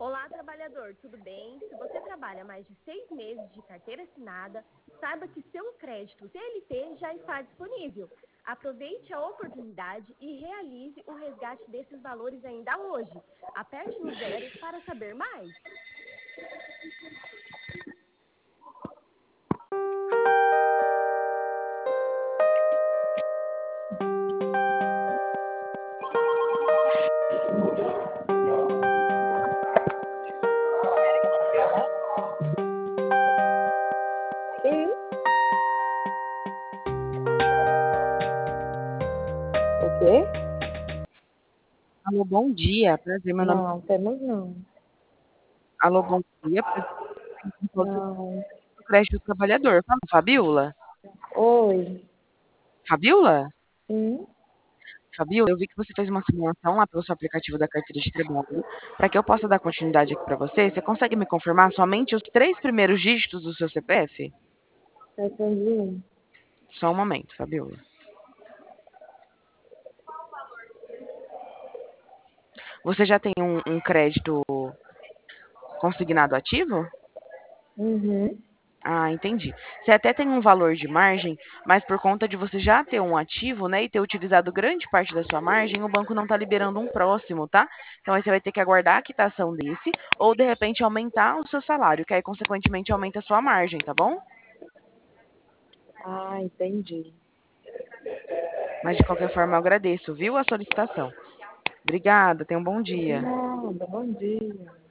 Olá, trabalhador, tudo bem? Se você trabalha mais de 6 meses de carteira assinada, saiba que seu crédito CLT já está disponível. Aproveite a oportunidade e realize o resgate desses valores ainda hoje. Aperte no 0 para saber mais. O quê? Alô, bom dia. Prazer, meu nome Não, temos não. Alô, bom dia. Prazer em falar Não. do crédito do trabalhador. Fala, Fabiola? Oi. Fabiola? Sim. Fabiola, eu vi que você fez uma simulação lá pelo seu aplicativo da carteira de trabalho. Para que eu possa dar continuidade aqui para você, você consegue me confirmar somente os 3 primeiros dígitos do seu CPF? 701. Só um momento, Fabiola. Você já tem um crédito consignado ativo? Uhum. Ah, entendi. Você até tem um valor de margem, mas por conta de você já ter um ativo, né, e ter utilizado grande parte da sua margem, o banco não está liberando um próximo, tá? Então aí você vai ter que aguardar a quitação desse, ou de repente aumentar o seu salário, que aí consequentemente aumenta a sua margem, tá bom? Ah, entendi. Mas de qualquer forma eu agradeço, viu, a solicitação. Obrigada, tenha um bom dia. Nada, bom dia.